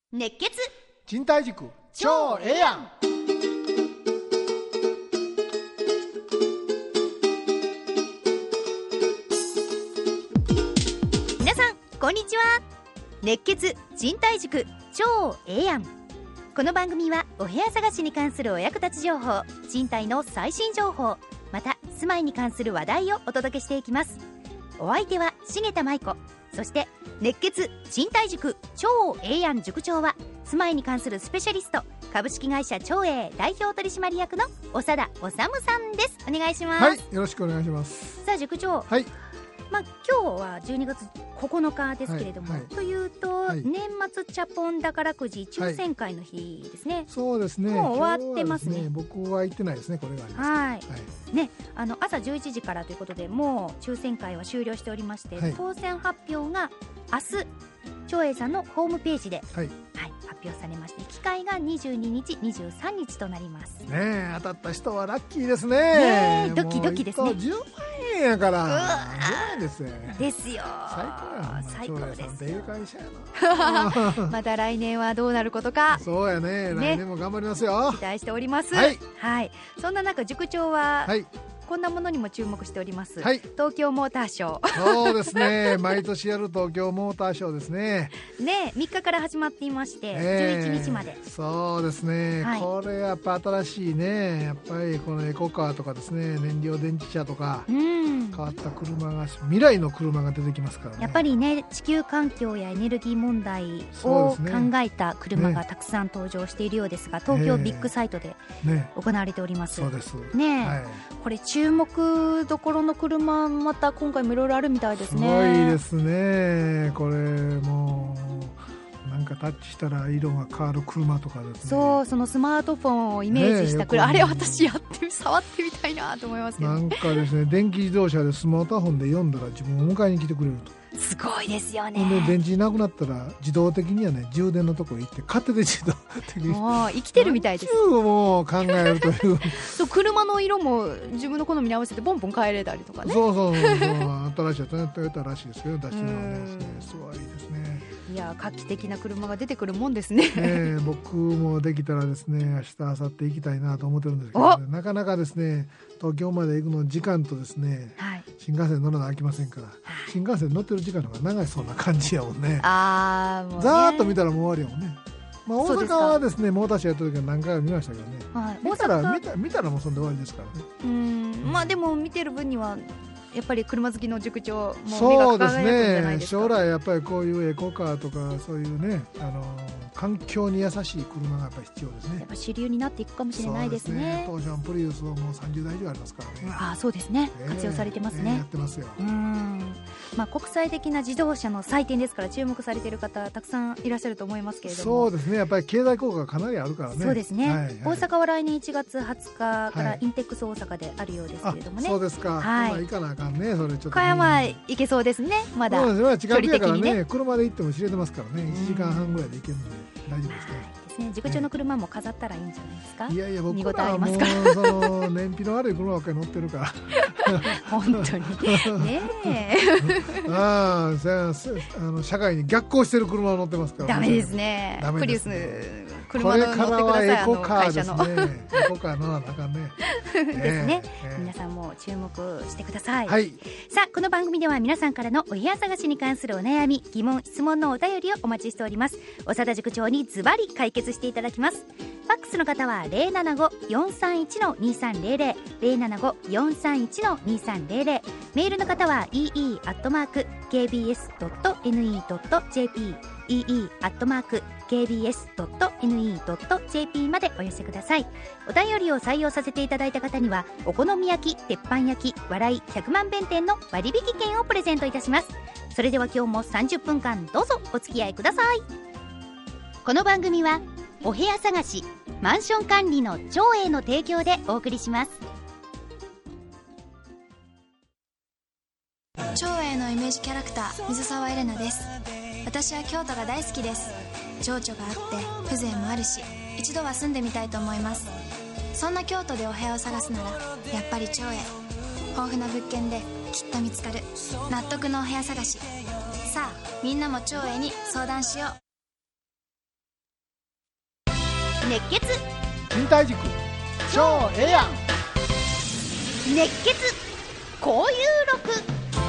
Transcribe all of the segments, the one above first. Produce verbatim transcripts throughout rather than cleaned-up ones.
熱血賃貸塾超ええやん。 皆さんこんにちは。熱血賃貸塾超ええやん。この番組はお部屋探しに関するお役立ち情報、賃貸の最新情報、また住まいに関する話題をお届けしていきます。お相手は重田舞子、そして熱血賃貸塾超ええやん塾長は住まいに関するスペシャリスト、株式会社超え代表取締役の長田治さんです。お願いします。 はい、よろしくお願いします。 さあ塾長、 はい、 まあ、今日はじゅうにがつここのかですけれども、 はいはい、 というと、はい、年末チャポン宝くじ抽選会の日ですね、はい、 そうですね。 もう終わってますね。 ね、僕は行ってないですね。これがあります、 はい、 はい、 ね、あの朝じゅういちじからということでもう抽選会は終了しておりまして、はい、当選発表が明日長栄さんのホームページで、はいはい、発表されまして、機会がにじゅうににちにじゅうさんにちとなりますね。 え、当たった人はラッキーですね。 ね、ドキドキですね。 じゅうまんえんやからじゅうまんですよ。 ですよ。 最高や。 最高です。 長栄さんっていう会社やな。 また来年はどうなることか。 そうやね、来年も頑張りますよ。 期待しております。 はい、 はい、そんな中塾長は、はい、こんなものにも注目しております、はい、東京モーターショー。 そうですね、毎年やる東京モーターショーですね。 ね、みっかから始まっていまして、えー、じゅういちにちまで。 そうですね、はい、これやっぱ新しいね、やっぱりこのエコカーとかですね、燃料電池車とか、うん、変わった車が、未来の車が出てきますからね。 やっぱりね、地球環境やエネルギー問題を考えた車がたくさん登場しているようですが、東京ビッグサイトで行われております、 ね、そうですね、 はい、 これ注目どころの車、また今回もいろいろあるみたいですね。 すごいですね。これもうなんかタッチしたら色が変わる車とかですね。そう、 そのスマートフォンをイメージした車、ね、あれ私やって触ってみたいなと思いますけど、 なんかですね、電気自動車でスマートフォンで読んだら自分を迎えに来てくれると。 すごいですよね。 で電池なくなったら自動的にはね、充電のところ行って勝手で自動的にもう生きてるみたいです。 もう考えるというそう、車の色も自分の好みに合わせてポンポン変えれたりとかね。 そうそうそうそう新しいトヨタらしいですけど、出してるのはね、すごいですね。 いや、画期的な車が出てくるもんですね。 ね、僕もできたらですね、明日明後日行きたいなと思ってるんですけど、ね、なかなかですね、東京まで行くの時間とですね、はい、新幹線乗らなきゃいけませんから、はい、新幹線乗ってる時間の方が長いそうな感じやもんね。あー、もうね、ざーっと見たらもう終わりやもんね。まあ、大阪はですね、モーターショーやった時は何回か見ましたけどね、はい、見たら見た見たらもうそんで終わりですからね。うーん、まあでも見てる分にはやっぱり車好きの塾長も目が輝くんじゃないですか。そうですね、 将来やっぱりこういうエコカーとかそういうね、あの環境に優しい車がやっぱり必要ですね。 やっぱ主流になっていくかもしれないですね。 当社のプリウスはもうさんじゅうだい以上ありますからね。 うん、あ、そうですね、活用されてますね。えー、 やってますよ。 うん、まあ、国際的な自動車の祭典ですから注目されている方たくさんいらっしゃると思いますけれども。 そうですね、やっぱり経済効果がかなりあるからね。 そうですね、はいはい、大阪は来年いちがつはつかからインテックス大阪であるようですけれどもね。 はい、そうですか、はい、行かなあかんね。それちょっと岡山行けそうですね。まだそうですね、近くやからね、車で行っても知れてますからね、いちじかんはんぐらいで行けるので大丈夫ですね。塾長の車も飾ったらいいんじゃないですか。いやいや、僕らはもうその燃費の悪い車ばっかり乗ってるから本当にねえああの社会に逆行してる車を乗ってますから、ね、 ダメですね。プリウス車の乗ってください。これからはエコカーですね。エコカー乗らなあかんねですね、えー、皆さんも注目してください、 はい、 さあこの番組では皆さんからのお部屋探しに関するお悩み、疑問、質問のお便りをお待ちしております。長田塾長にズバリ解決していただきます。ファックスの方は ゼロななご よんさんいち にさんゼロゼロ ゼロななご よんさんいち にさんゼロゼロ、 メールの方は イーイー アットマーク ケービーエス ドット エヌイー ドット ジェーピー イーイー アットマーク ケービーエス ドット エヌイー ドット ジェーピー までお寄せください。お便りを採用させていただいた方にはお好み焼き、鉄板焼き、笑いひゃくまん弁店の割引券をプレゼントいたします。それでは今日もさんじゅっぷんかんどうぞお付き合いください。この番組はお部屋探し、マンション管理の長栄の提供でお送りします。 長栄のイメージキャラクター水沢エレナです。私は京都が大好きです。情緒があって風情もあるし、一度は住んでみたいと思います。そんな京都でお部屋を探すならやっぱり長栄。豊富な物件できっと見つかる納得のお部屋探し。さあみんなも長栄に相談しよう。 熱血忍耐塾超ええやん。 熱血交友録。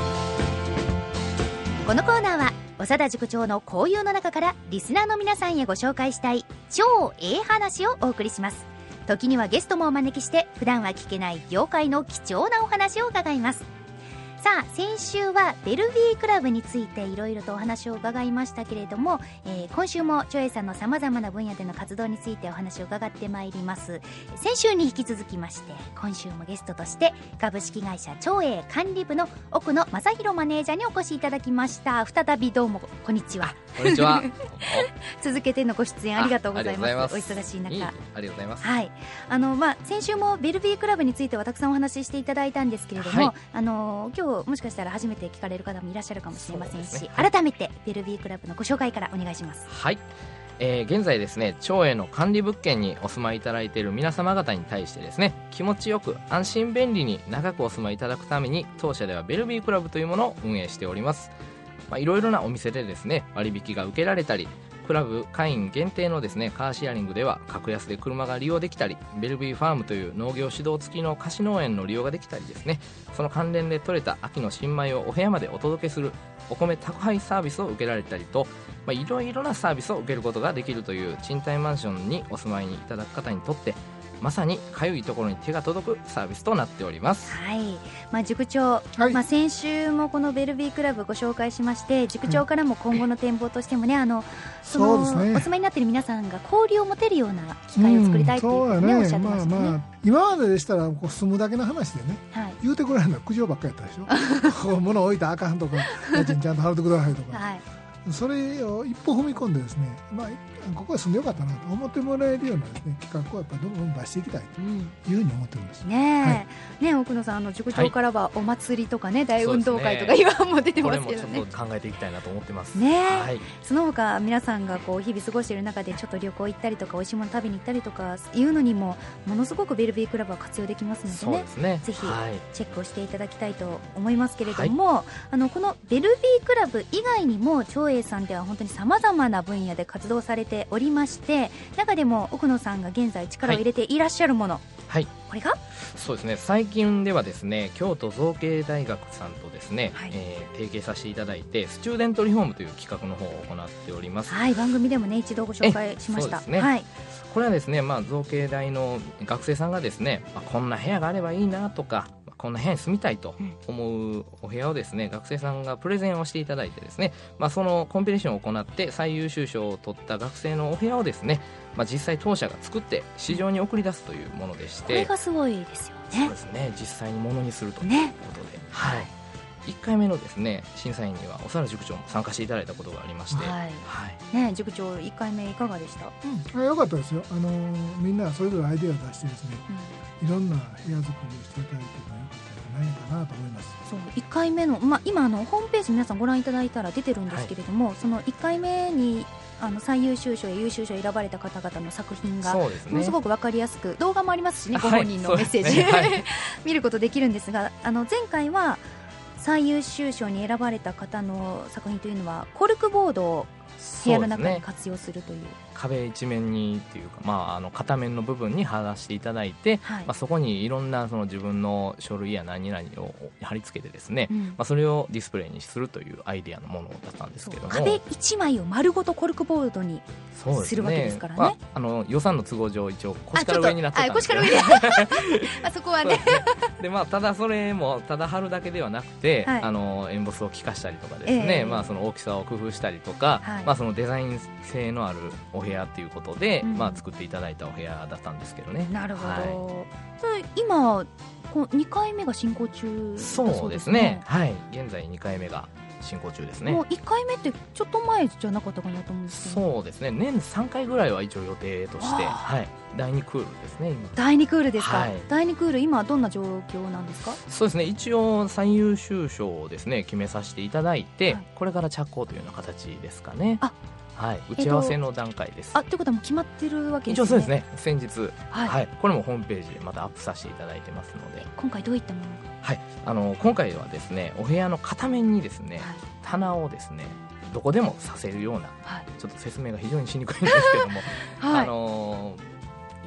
このコーナーは長田塾長の交友の中からリスナーの皆さんへご紹介したい超ええ話をお送りします。時にはゲストもお招きして普段は聞けない業界の貴重なお話を伺います。さあ、先週はベルビークラブについていろいろとお話を伺いましたけれども、えー、今週もチョエさんのさまざまな分野での活動についてお話を伺ってまいります。先週に引き続きまして今週もゲストとして株式会社チョエ管理部の奥野正弘マネージャーにお越しいただきました。再びどうもこんにちは。 こんにちは続けてのご出演ありがとうございます。 ますお忙しい中。 いいありがとうございます。 はい、あのまあ、先週もベルビークラブについてはたくさんお話ししていただいたんですけれども、はい、あの今日もしかしたら初めて聞かれる方もいらっしゃるかもしれませんし、ね、はい、改めてベルビークラブのご紹介からお願いします。 はい、えー、現在ですね、町営の管理物件にお住まいいただいている皆様方に対してですね、気持ちよく安心便利に長くお住まいいただくために当社ではベルビークラブというものを運営しております。まあ、いろいろなお店でですね割引が受けられたり、クラブ会員限定のですねカーシェアリングでは格安で車が利用できたり、ベルビーファームという農業指導付きの貸し農園の利用ができたりですね、その関連で採れた秋の新米をお部屋までお届けするお米宅配サービスを受けられたりと、まあ、いろいろなサービスを受けることができるという賃貸マンションにお住まいにいただく方にとってまさにかゆいところに手が届くサービスとなっております。 はい、まあ、塾長、はい、まあ、先週もこのベルビークラブご紹介しまして、塾長からも今後の展望としてもね、うん、あのそのそうですね、お住まいになっている皆さんが交流を持てるような機会を作りたいというふうに、ね、うん、おっしゃってましたね。まあまあ、 今まででしたらこう住むだけの話でね、はい、言うてくれるのは苦情ばっかりやったでしょ物置いたらあかんとか家賃ちゃんと払ってくださいとか、はい、それを一歩踏み込んでですね、まあ、ここへ住んでよかったなと思ってもらえるようなですね、企画をやっぱりどんどん出していきたいというふうに思ってるんです、うん、ねえ、はい、ねえ、奥野さん、あの塾長からはお祭りとかね、はい、大運動会とか今も出てますけどね、 これもちょっと考えていきたいなと思ってますね、 はい、 その他皆さんがこう日々過ごしている中でちょっと旅行行ったりとかおいしいもの食べに行ったりとかいうのにもものすごくベルビークラブは活用できますので ね, そうですね、 ぜひチェックをしていただきたいと思いますけれども、はい、あのこのベルビークラブ以外にも長栄さんでは本当にさまざまな分野で活動されておりまして、中でも奥野さんが現在力を入れていらっしゃるもの、 はい、 これがそうですね、最近ではですね京都造形大学さんとですね、はい、えー、提携させていただいてスチューデントリフォームという企画の方を行っております。 はい、番組でもね一度ご紹介しました。 そうですね、はい、これはですね、まあ、造形大の学生さんがですね、まあ、こんな部屋があればいいなとか、こんな部屋に住みたいと思うお部屋をですね、学生さんがプレゼンをしていただいてですね、まあ、そのコンペティションを行って最優秀賞を取った学生のお部屋をですね、まあ、実際当社が作って市場に送り出すというものでして、 これがすごいですよね。 そうですね、実際にものにするということで、ね、はい、いっかいめのですね審査員には長田塾長も参加していただいたことがありまして、はいはい、 ね、塾長いっかいめいかがでした？ うん、よかったですよ。あのー、みんなそれぞれアイデアを出してですね、うん、いろんな部屋作りをしていただいてもよかったんじゃないかなと思います。 そう、いっかいめの、まあ、今あのホームページ皆さんご覧いただいたら出てるんですけれども、はい、そのいっかいめにあの最優秀賞や優秀賞選ばれた方々の作品がものすごく分かりやすく、動画もありますしね、ご本人のメッセージ、はい、ね、はい、見ることできるんですが、あの前回は最優秀賞に選ばれた方の作品というのはコルクボードを部屋の中に活用するという、 壁一面にっていうか、まあ、あの片面の部分に貼らせていただいて、はい、まあ、そこにいろんなその自分の書類や何々を貼り付けてですね、うん、まあ、それをディスプレイにするというアイデアのものだったんですけども、 壁一枚を丸ごとコルクボードにするわけですからね。 まあ、あの予算の都合上一応腰から上になってたんですけど、 あそこはねで、まあ、ただそれもただ貼るだけではなくて、はい、あのエンボスを効かしたりとかですね、えーまあ、その大きさを工夫したりとか、はい、まあ、そのデザイン性のあるお部屋ということで、うん、まあ、作っていただいたお部屋だったんですけどね。 なるほど、はい、今こにかいめが進行中だそうですね。 そうですね、はい、現在にかいめが進行中ですね。 もういっかいめってちょっと前じゃなかったかなと思うんですけど、 そうですね、年さんかいぐらいは一応予定として、はい、だいにクールですね。 だいにクールですか、はい、だいにクール今どんな状況なんですか？ そうですね、一応最優秀賞をですね決めさせていただいて、はい、これから着工というような形ですかね。あ、はい、打ち合わせの段階です。 あ、ということはもう決まってるわけですね。 一応そうですね、先日、はいはい、これもホームページでまたアップさせていただいてますので。 今回どういったものが？ はい、あの今回はですねお部屋の片面にですね、はい、棚をですねどこでもさせるような、はい、ちょっと説明が非常にしにくいんですけども、はい、あの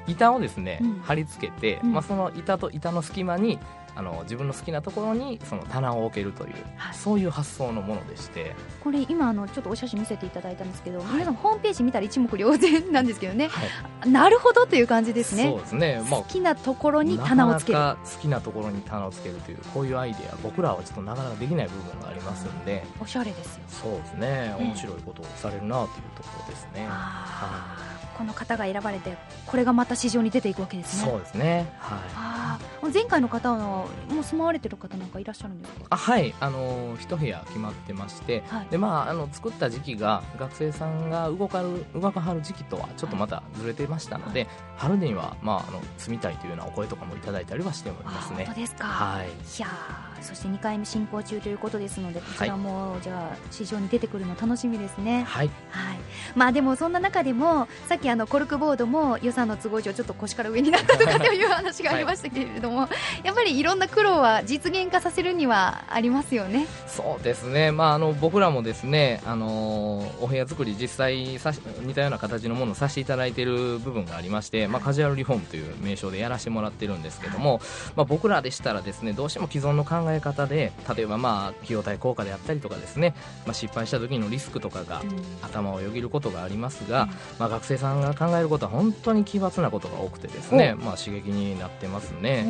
板をですね、 うん、 貼り付けて、 うん、 まあ、その板と板の隙間にあの自分の好きなところにその棚を置けるという、はい、そういう発想のものでして、これ今あのちょっとお写真見せていただいたんですけど、はい、皆さんホームページ見たら一目瞭然なんですけどね、はい、なるほどという感じですね。 そうですね、まあ、 好きなところに棚をつける、 なかなか好きなところに棚をつけるというこういうアイデア、僕らはちょっとなかなかできない部分がありますんで、 おしゃれですよ。 そうですね、面白いことをされるなというところですね。 あ、この方が選ばれてこれがまた市場に出ていくわけですね。 そうですね、はい、 あ、前回の方のもう住まわれてる方なんかいらっしゃるんですか？ あ、はい、あの一部屋決まってまして、はい、でまあ、あの作った時期が学生さんが動かる動かはる時期とはちょっとまたずれてましたので、はい、春には、まあ、あの住みたいというようなお声とかもいただいたりはしておりますね。 本当ですか？ はい、いや、そしてにかいめ進行中ということですので、こちらも、はい、じゃあ市場に出てくるの楽しみですね。 はい、 はい、まあ、でもそんな中でもさっきあのコルクボードも予算の都合上ちょっと腰から上になったとかという話がありましたけれども、はい、やっぱりいろんな苦労は実現化させるにはありますよね。 そうですね、まあ、あの僕らもですね、あのお部屋作り実際さ似たような形のものをさせていただいている部分がありまして、まあ、カジュアルリフォームという名称でやらせてもらってるんですけども、まあ、僕らでしたらですね、どうしても既存の考え方で例えばまあ費用対効果であったりとかですね、まあ、失敗した時のリスクとかが頭をよぎることがありますが、うん、まあ、学生さんが考えることは本当に奇抜なことが多くてですね、まあ、刺激になってますね。うん、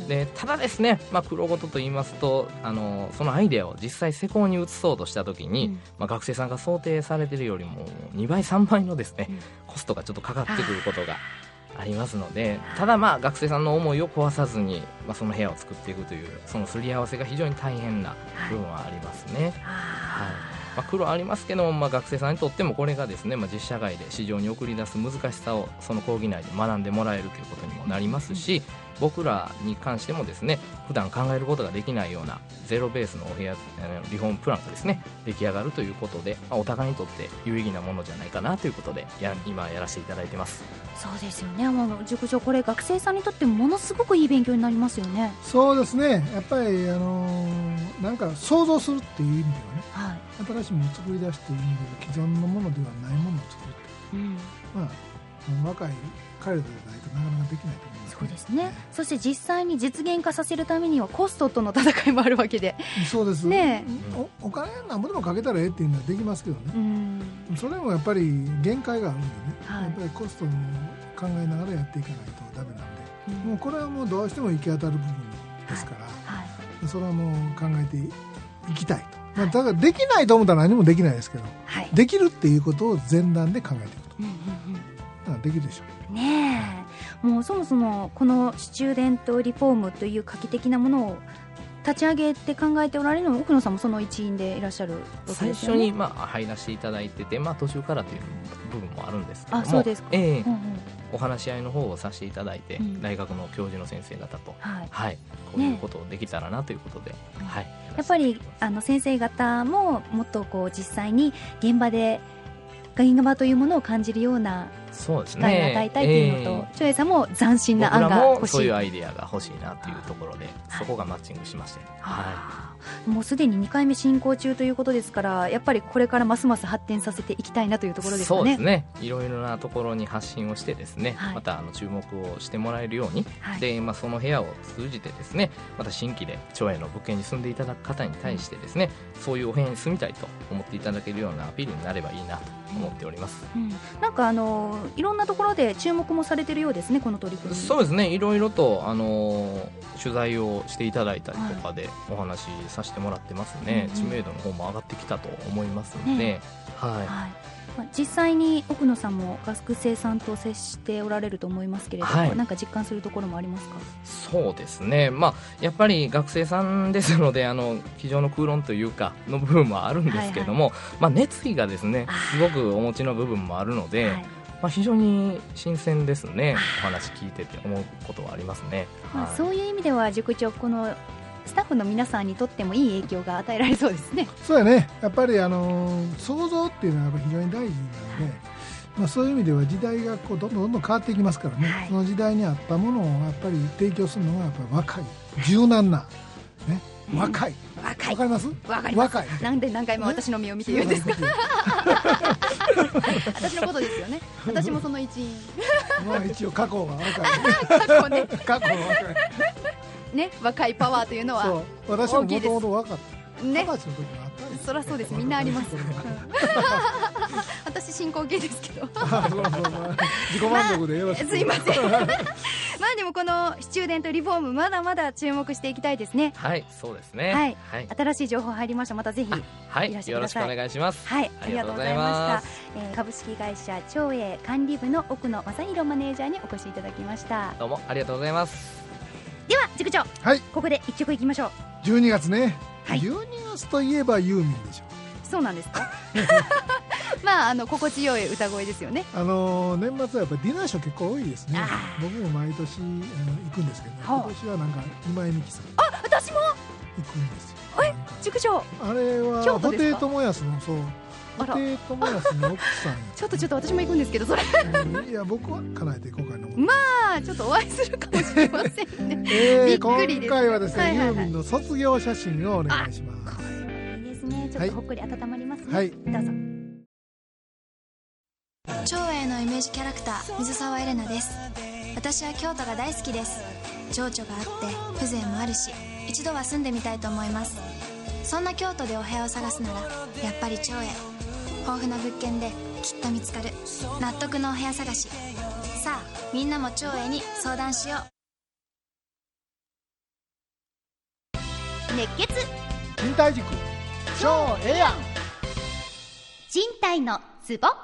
でただですね、まあ、苦労事と言いますと、あのそのアイデアを実際施工に移そうとした時に、うん、まあ、学生さんが想定されているよりもにばいさんばいのですね、うん、コストがちょっとかかってくることがありますので、ただまあ学生さんの思いを壊さずに、まあ、その部屋を作っていくというそのすり合わせが非常に大変な部分はありますね。はい、はい、まあ、苦労ありますけども、まあ、学生さんにとってもこれがですね、まあ、実社会で市場に送り出す難しさをその講義内で学んでもらえるということにもなりますし、僕らに関してもですね、普段考えることができないようなゼロベースのお部屋リフォームプランがですね出来上がるということで、まあ、お互いにとって有意義なものじゃないかなということでや今やらせていただいてます。 そうですよね、もう塾長、これ学生さんにとってものすごくいい勉強になりますよね。 そうですね、やっぱり、あのー、なんか想像するっていう意味ではね、はい、新しいものを作り出している意味では既存のものではないものを作るって、うん、まあ、若い彼らでないとなかなかできないと思います、ね。 そうですね、そして実際に実現化させるためにはコストとの戦いもあるわけで、 そうですね、 お, お金なんぼでもかけたらええっていうのはできますけどね、うん、それもやっぱり限界があるんでね、はい、やっぱりコストも考えながらやっていかないとダメなんで、うん、もうこれはもうどうしても行き当たる部分ですから、はいはい、それはもう考えていきたいと、まあ、だからできないと思ったら何もできないですけど、はい、できるっていうことを前段で考えていくと、うんうんうん、だからできるでしょうね。え、もうそもそもこのスチューデントリフォームという画期的なものを立ち上げて考えておられるのも奥野さんもその一員でいらっしゃるわけですよね。 最初にまあ入らせていただいてて、まあ、途中からという部分もあるんですけども、 あ、そうですか、 えーうんうん、 お話し合いの方をさせていただいて、うん、大学の教授の先生方と、はいはい、こういうことをできたらなということで、ね、はい、 やっぱりあの先生方ももっとこう実際に現場で現場というものを感じるような機会を与えたいというのと、長英さんも斬新な案が欲しい、僕らもそういうアイデアが欲しいなというところで、そこがマッチングしまして、 はい、もうすでににかいめ進行中ということですから、やっぱりこれからますます発展させていきたいなというところですかね。 そうですね、いろいろなところに発信をしてですね、はい、またあの注目をしてもらえるように、はい、でまあ、その部屋を通じてですね、また新規で長英の物件に住んでいただく方に対してですね、うん、そういうお部屋に住みたいと思っていただけるようなアピールになればいいなと思っております、 うん、なんかあのいろんなところで注目もされているようですね、この取り組み。 そうですね、いろいろとあの取材をしていただいたりとかでお話しさせてもらってますね、はい、知名度の方も上がってきたと思いますので、ね、はいはい、 まあ、実際に奥野さんも学生さんと接しておられると思いますけれども、はい、なんか実感するところもありますか。 そうですね、まあ、やっぱり学生さんですので、あの机上の空論というかの部分もあるんですけども、はいはい、まあ、熱意がですねすごくお持ちの部分もあるので、はい、まあ、非常に新鮮ですね、お話聞いてて思うことはありますね、 まあ、 はい、 そういう意味では塾長、このスタッフの皆さんにとってもいい影響が与えられそうですね。 そうやね、やっぱりあの想像っていうのはやっぱ非常に大事なので、まあ、そういう意味では時代がこうどんどんどんどん変わっていきますからね、はい、その時代に合ったものをやっぱり提供するのがやっぱり若い柔軟な、ね、若い、 若若い。 わかります？ わかります。 若い。 なんで何回も私の目を見て言うんですか？私のことですよね。私もその一員。 まあ一応過去は若い。 過去ね。 過去は若い。 ね、若いパワーというのは。 そう、私ももともと若かった。 ね。 二十歳の時もあったんです。 そりゃそうです。みんなあります。私進行形ですけど。 あ、そうそう、まあ、自己満足でよろしく。 すいません。まあでもこのスチューデントリフォームまだまだ注目していきたいですね。 はい、そうですね。 はい。 はい、 新しい情報入りました。またぜひはい、よろしくお願いします。 はい、ありがとうございました。えー、株式会社長栄管理部の奥野正弘マネージャーにお越しいただきました。 どうもありがとうございます。 では塾長、 はい、 ここで一曲いきましょう。 じゅうにがつね。 はい、 じゅうにがつといえばユーミンでしょ。 そうなんですか？まあ、あの心地よい歌声ですよね。 あのー、年末はやっぱりディナーショー結構多いですね。僕も毎年あの行くんですけど、今年はなんか今井美樹さん、 あ、私も行くんですよ。 え、塾長、 あれは布袋寅泰の、そう、布袋寅泰の奥さんちょっとちょっと私も行くんですけど、それ、 うん、いや僕は叶えていこうかな。 まあちょっとお会いするかもしれませんね。 えー、 びっくりです。 今回はですね、 はいはいはい、 ユーミンの卒業写真をお願いします。 これいいですね。ちょっとほっくり温まりますね。 はい、 どうぞ。 長栄のイメージキャラクター水沢エレナです。私は京都が大好きです。情緒があって風情もあるし、一度は住んでみたいと思います。そんな京都でお部屋を探すならやっぱり長栄。豊富な物件できっと見つかる納得のお部屋探し。さあみんなも長栄に相談しよう。熱血忍耐塾超ええやん。 人体のツボ。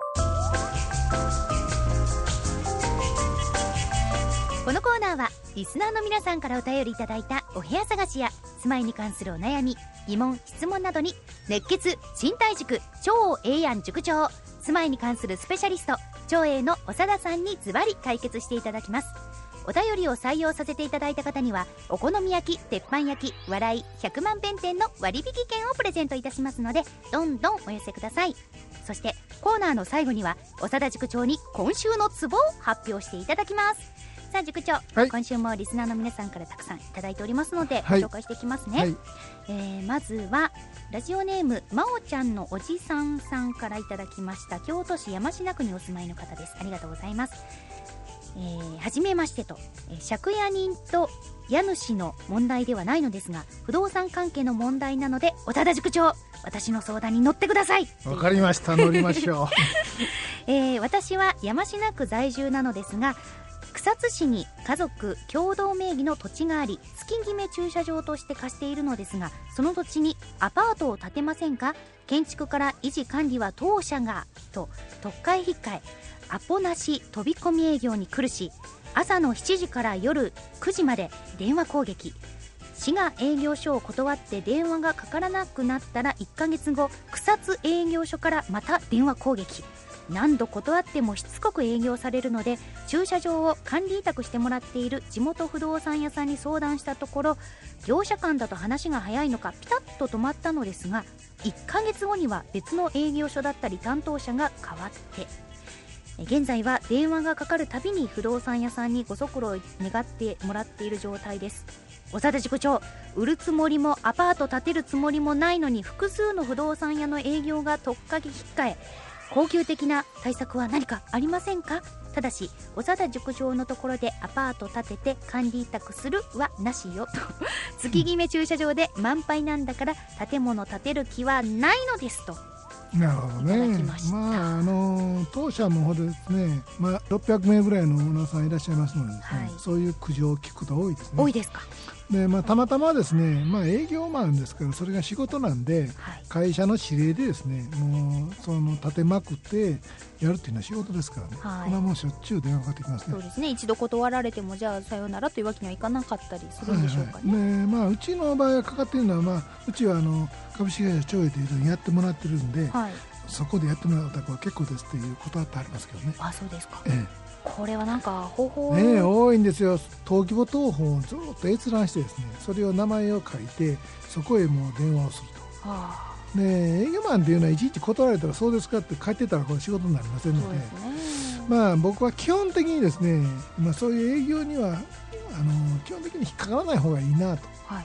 このコーナーはリスナーの皆さんからお便りいただいたお部屋探しや住まいに関するお悩み、疑問、質問などに熱血身体塾超ええやん塾長、住まいに関するスペシャリスト長栄の長田さんにズバリ解決していただきます。お便りを採用させていただいた方にはお好み焼き、鉄板焼き、笑いひゃくまん弁店の割引券をプレゼントいたしますので、どんどんお寄せください。そしてコーナーの最後には長田塾長に今週のツボを発表していただきます。さあ塾長、はい、今週もリスナーの皆さんからたくさんいただいておりますので、はい、ご紹介していきますね。はい、えー、まずはラジオネームまおちゃんのおじさんさんからいただきました。京都市山科区にお住まいの方です。ありがとうございます。えー、はじめましてと、えー、借家人と家主の問題ではないのですが不動産関係の問題なので長田塾長、私の相談に乗ってください。 わかりました、乗りましょう。 えー、私は山科区在住なのですが、草津市に家族共同名義の土地があり、月決め駐車場として貸しているのですが、その土地にアパートを建てませんか、建築から維持管理は当社がと特会引っかえ、アポなし飛び込み営業に来るし、朝のしちじから夜くじまで電話攻撃。市が営業所を断って電話がかからなくなったらいっかげつご、草津営業所からまた電話攻撃。何度断ってもしつこく営業されるので、駐車場を管理委託してもらっている地元不動産屋さんに相談したところ、業者間だと話が早いのかピタッと止まったのですが、いっかげつごには別の営業所だったり担当者が変わって、現在は電話がかかるたびに不動産屋さんにご足労を願ってもらっている状態です。長田塾長、売るつもりもアパート建てるつもりもないのに複数の不動産屋の営業が取っかけ引っかえ、恒久的な対策は何かありませんか。ただし長田塾長のところでアパート建てて管理委託するはなしよと月決め駐車場で満杯なんだから建物建てる気はないのですと。 なるほどね。ま, まああの当社の方でですね、まあ、ろっぴゃくめいぐらいのオーナーさんいらっしゃいますので、ね、はい、そういう苦情を聞くこと多いですね。 多いですか。 で、まあ、たまたまですね、まあ、営業マンですからそれが仕事なんで、はい、会社の指令でですね、もうその立てまくってやるっていうのは仕事ですからね、はい、これはもうしょっちゅう電話かかってきますね。 そうですね、一度断られてもじゃあさようならというわけにはいかなかったりするんでしょうかね。 はいはい、でまあ、うちの場合はかかっているのは、まあ、うちはあの株式会社長栄というのにやってもらってるんで、はい、そこでやってもらうとこは結構ですっていうことはありますけどね。 あ、そうですか。 ええ、 これはなんか方法、 ね、多いんですよ。登記簿謄本をずっと閲覧してですね、それを名前を書いてそこへもう電話をすると、はあ、で営業マンっていうのはいちいち断られたらそうですかって書いてたらこれ仕事になりませんの で, で、ね、まあ、僕は基本的にですね、まあ、そういう営業にはあの基本的に引っかからない方がいいなと、はい、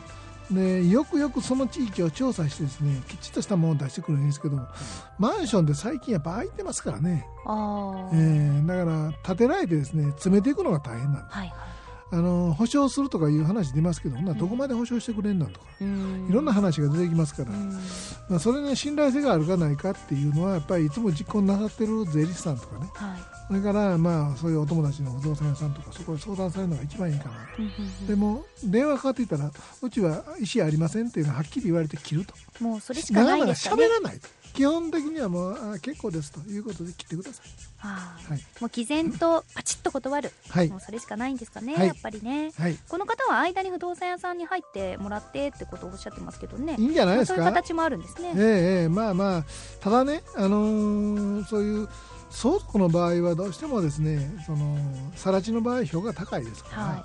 でよくよくその地域を調査してですねきちっとしたものを出してくるんですけど、うん、マンションで最近やっぱ空いてますからね。あ、えー、だから建てられてですね詰めていくのが大変なんです、はいはい、あの保証するとかいう話出ますけど、うん、どこまで保証してくれんなんとか、うん、いろんな話が出てきますから、うん、まあ、それに信頼性があるかないかっていうのはやっぱりいつも実行なさってる税理士さんとかね、はい、それからまあそういうお友達の不動産屋さんとかそこで相談されるのが一番いいかなと、うんうんうん、でも電話かかってきたらうちは意思ありませんっていうのははっきり言われて切ると、 もうそれしかないですかね。 喋らないと、基本的にはもうあ結構ですということで切ってください。 はあ、はい、もう毅然とパチッと断る、はい、もうそれしかないんですかね、はい、やっぱりね、はい、この方は間に不動産屋さんに入ってもらってってことをおっしゃってますけどね。 いいんじゃないですか、 まあ、そういう形もあるんですね。 えーえー、まあまあただね、あのー、そういう相続の場合はどうしてもですねその更地の場合評価高いですから、はい、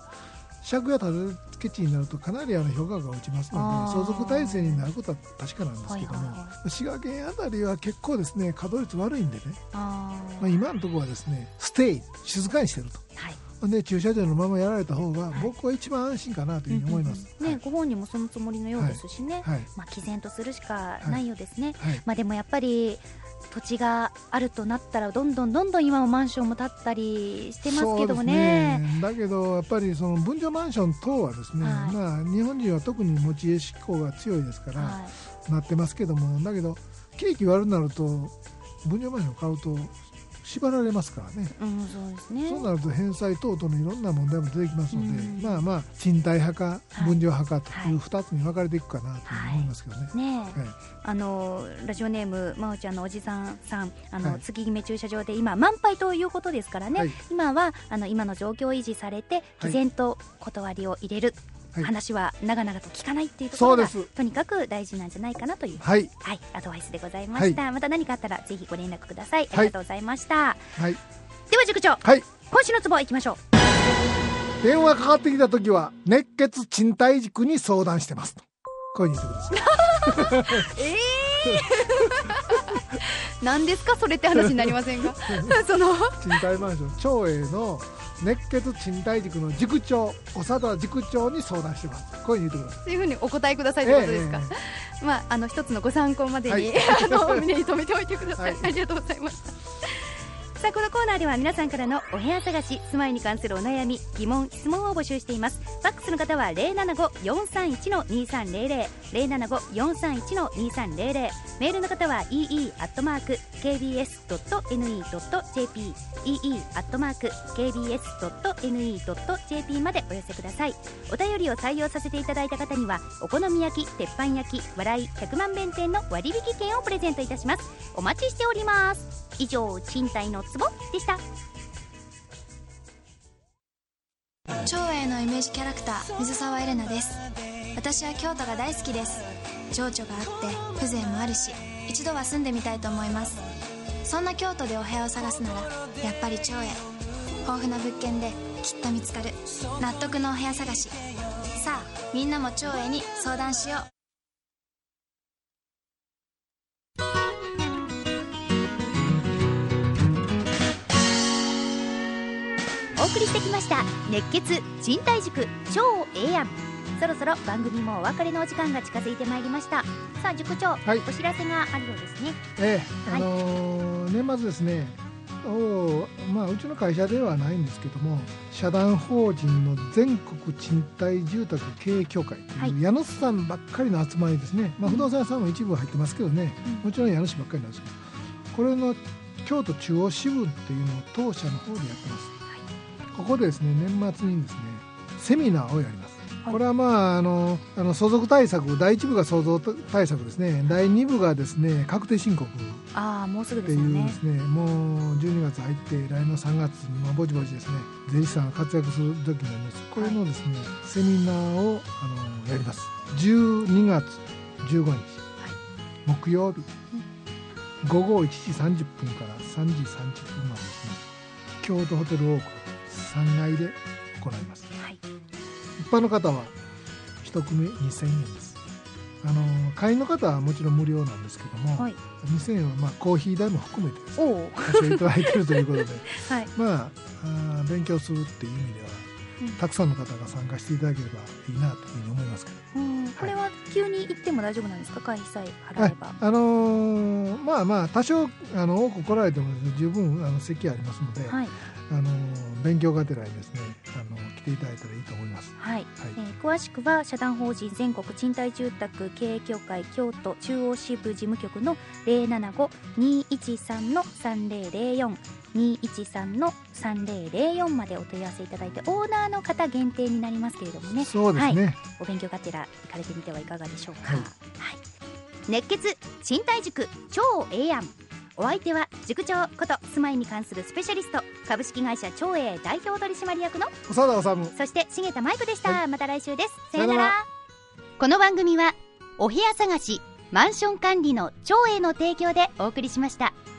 借家や建て付け地になるとかなりあの評価が落ちますので相続体制になることは確かなんですけども、はいはいはい、滋賀県あたりは結構ですね稼働率悪いんでね、あ、まあ、今のところはですねステイ静かにしてると、はい、で駐車場のままやられた方が僕は一番安心かなというふうに思います、はい、 うんうんね、ご本人もそのつもりのようですしね、はいはい、まあ、毅然とするしかないようですね、はいはい、まあ、でもやっぱり土地があるとなったらどんどんどんどん今もマンションも建ったりしてますけども ね, ねだけどやっぱりその分譲マンション等はですね、はい、まあ、日本人は特に持ち家志向が強いですから、はい、なってますけども、だけど景気悪くなると分譲マンションを買うと縛られますからね、 うん、そうですね。 そうなると返済等々のいろんな問題も出てきますので、うん、まあまあ賃貸派か分譲派かというふたつに分かれていくかなと思いますけどね、はいね、はい、 あのラジオネームまおちゃんのおじさんさん、あの、はい、月決め駐車場で今満杯ということですからね、はい、今はあの今の状況を維持されて毅然と断りを入れる、はい、話は長々と聞かないっていうところがとにかく大事なんじゃないかなという、はいはい、アドバイスでございました、はい、また何かあったらぜひご連絡ください。ありがとうございました、はい、では塾長、はい、今週のツボいきましょう。電話かかってきた時は熱血賃貸塾に相談してますとこういうふうに言ってくださいえー何ですかそれって話になりませんかその賃貸マンション長栄の熱血賃貸塾の塾長長田塾長に相談してます。こういうふうに言ってください。 そういうふうにお答えくださいということですか、えー、まあ、あの一つのご参考までに、はい、あの胸に留めておいてください、はい、ありがとうございました。さあこのコーナーでは皆さんからのお部屋探し住まいに関するお悩み疑問質問を募集しています。ファックスの方は ゼロななご よんさんいち にさんゼロゼロ ゼロななご よんさんいち にさんゼロゼロ メールの方は イーイー アットマーク ケービーエス ドット エヌイー ドット ジェーピー イーイー アットマーク ケービーエス ドット エヌイー ドット ジェーピー までお寄せください。お便りを採用させていただいた方にはお好み焼き鉄板焼き笑いひゃくまん弁店の割引券をプレゼントいたします。お待ちしております。以上賃貸のツボでした。 長英のイメージキャラクター水沢エレナです。私は京都が大好きです。情緒があって風情もあるし一度は住んでみたいと思います。そんな京都でお部屋を探すならやっぱり長英。豊富な物件できっと見つかる納得のお部屋探し。さあみんなも長英に相談しよう。 お送りしてきました熱血賃貸塾超ええやん。そろそろ番組もお別れのお時間が近づいてまいりました。さあ塾長、はい、お知らせがあるようですね。 ええ、はい、あのー、年末ですねお、まあ、うちの会社ではないんですけども社団法人の全国賃貸住宅経営協会という家主さんばっかりの集まりですね、まあ、不動産屋さんも一部入ってますけどね、うん、もちろん家主ばっかりなんですけどこれの京都中央支部っていうのを当社の方でやってます。ここでですね年末にですねセミナーをやります。これはまああのあの相続対策だいいち部が相続対策ですね。だいに部がですね確定申告っていうですねもうじゅうにがつ入って来年のさんがつにもぼちぼちですね税理士さんが活躍する時になります。これのですね、はい、セミナーをあのやります。じゅうにがつじゅうごにち、はい、木曜日、うん、午後いちじさんじゅっぷんからさんじさんじゅっぷんまでですね京都ホテルオークさんがいで行います、はい、一般の方は一組にせんえんです。あの会員の方はもちろん無料なんですけども、はい、にせんえんはまあコーヒー代も含めてですねご支援いただいているということで、はい、まあ、あ勉強するっていう意味ではうん、たくさんの方が参加していただければいいなというふうに思いますけど、 うん、これは急に行っても大丈夫なんですか、会費さえ払えば。 あのー、まあまあ多少あの多く来られても、ね、十分あの席ありますので、はい、あのー、勉強がてらにですね、あのー、来ていただいたらいいと思います。 はい、はい、えー、詳しくは社団法人全国賃貸住宅経営協会京都中央支部事務局の ゼロななご にーいちさん さんぜろぜろよん にーいちさん さんぜろぜろよん までお問い合わせいただいて、オーナーの方限定になりますけれどもね。 そうですね、はい、 お勉強がてら行かれてみてはいかがでしょうか。はい、はい、熱血賃貸塾超ええやん。お相手は塾長こと住まいに関するスペシャリスト、株式会社超栄代表取締役の長田治、 そして重田舞子でした。はい、また来週です。さよなら。この番組はお部屋探しマンション管理の超栄の提供でお送りしました。